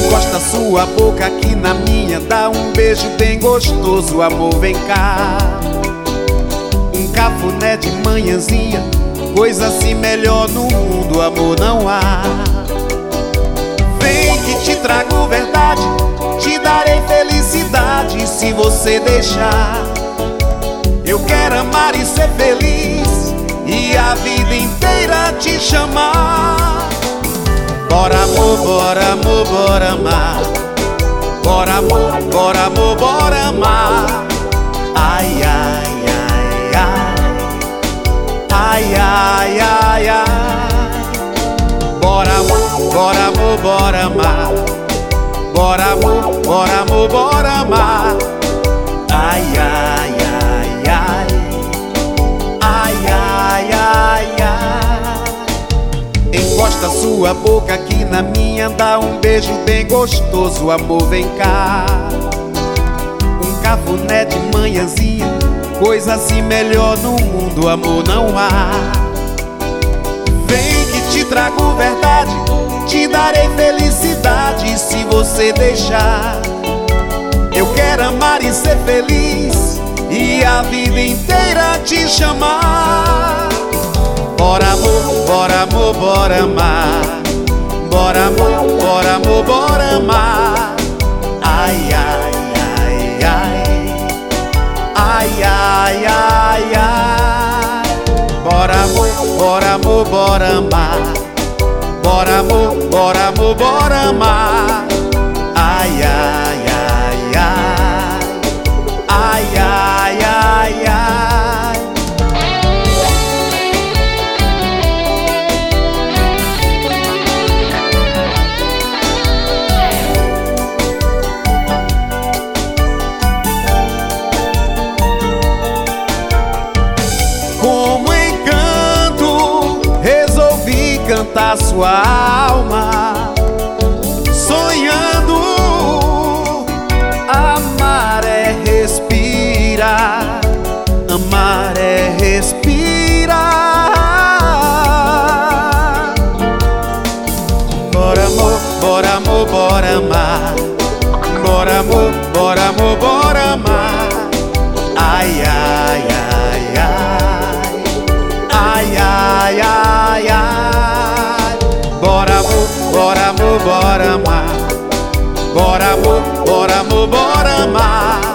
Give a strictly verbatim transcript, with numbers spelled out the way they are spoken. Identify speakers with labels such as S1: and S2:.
S1: Encosta sua boca aqui na minha, dá um beijo bem gostoso, amor, vem cá. Um cafuné de manhãzinha, coisa assim melhor no mundo, amor, não há. Vem que te trago verdade, te darei felicidade se você deixar. Eu quero amar e ser feliz e a vida inteira te chamar. Bora amor, bora amor, bora amar. Bora amor, bora amor, bora amar. Ai, ai, ai, ai. Ai, ai, ai, ai. Bora amor, bora amor, bora amar. Bora amor, bora amor, bora amar. Ai, ai, ai, ai. Ai, ai, ai, ai. Encosta sua boca aqui na minha, dá um beijo bem gostoso, amor, vem cá. Um cafuné de manhãzinha, coisa assim melhor no mundo, amor, não há. Vem que te trago verdade, te darei felicidade se você deixar. Eu quero amar e ser feliz e a vida inteira te chamar. Bora amor, bora amor, bora amar. Bora amor, bora amor, bora amar. Ai, ai, ai, ai. Ai, ai, ai, ai. Bora amor, bora amor, bora amar. Bora amor, bora amor, bora amar. Ai, ai, ai, ai. Ai, ai, ai, ai. Como encanto, resolvi cantar sua alma, sonhando. Amar é respirar, amar é respirar. Bora amor, bora amor, bora amar. Bora amor, bora amor, bora amar. Ai, ai, ai, ai. Ai, ai, ai, ai. Bora amor, bora amor, bora amar. Bora amor, bora amor, bora amar.